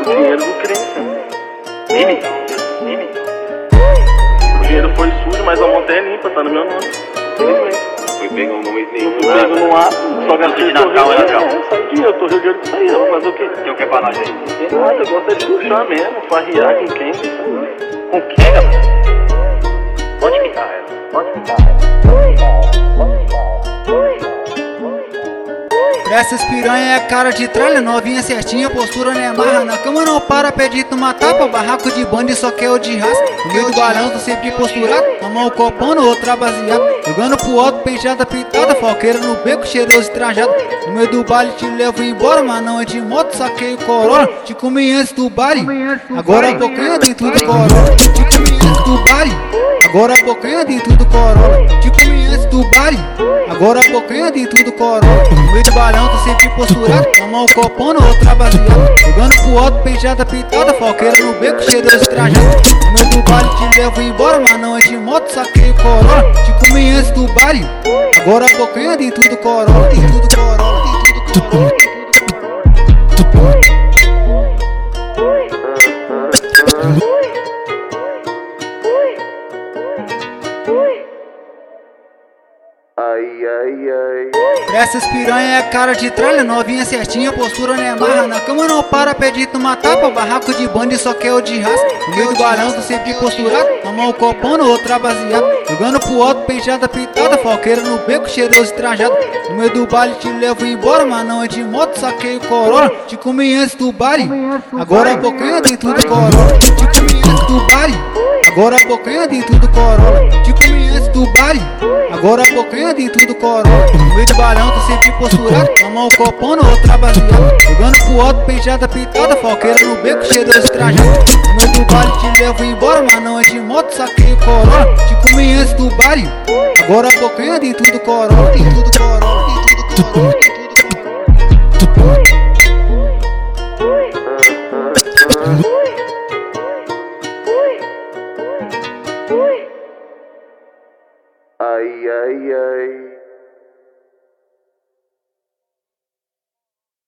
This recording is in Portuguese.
dinheiro do crente. Mini. O dinheiro foi sujo, mas a monta é limpa, tá no meu nome. Infelizmente. Foi pego no momento nenhum. Fui pego no ato, só gastei de Natal, é Natal. Sai dinheiro, eu tô jogando com isso aí, eu vou fazer o quê? Tem o que pra nós aí? Tem nada, eu gosto de luxar mesmo, farriar com quem? Com quem, galera? Onde que tá ela? Pra essas piranha é cara de tralha, novinha certinha, postura não é marra. Na cama não para, pede uma tapa, barraco de banda e só quer o de raça. No meio do balão tô sempre posturado, na mão o copão, no outra baseado. Jogando pro alto, penteada pintada, falqueira no beco, cheiroso e trajado. No meio do baile te levo embora, mas não é de moto, saquei o Corolla. Te comi antes do baile, agora a bocanha dentro do Corolla. Te comi antes do baile, agora a bocanha dentro do Corolla. Te comi antes do baile, agora a bocanha dentro do Corolla. No meio do balão tô sempre posturado, na mão o copão, no outra baseado. Jogando pro alto, penteada pintada, falqueira no beco, cheiroso e trajado. No meio do baile te levo embora, mas não é de moto, saquei o Corolla. Te comi antes do baile, agora a bocanha dentro do Corolla. Dentro do Corolla, dentro do Corolla. Pra essas piranha é cara de tralha, novinha certinha, postura não é marra. Na cama não para, pede uma tapa, barraco de banda e só quer o de raça. No meio do balão tô sempre posturado, na mão o copão, no outra baseado. Jogando pro alto, penteada pintada, falqueira no beco, cheiroso e trajado. No meio do baile te levo embora, mas não é de moto, saquei o Corolla. Te comi antes do baile, agora a bocanha dentro do Corolla. Te comi antes do baile, agora a bocanha dentro do Corolla. Te comi antes do baile, agora a bocanha dentro do Corolla. No meio do balão tô sempre posturado, na mão o copão, no outra baseado. Jogando pro alto, penteada pintada, falqueira no beco, cheiroso e trajado. No meio do baile te levo embora, mas não é de moto, saquei o Corolla. Te comi antes do baile, agora a bocanha dentro do Corolla. Dentro do Corolla, dentro do Corolla, dentro do Corolla. Ai.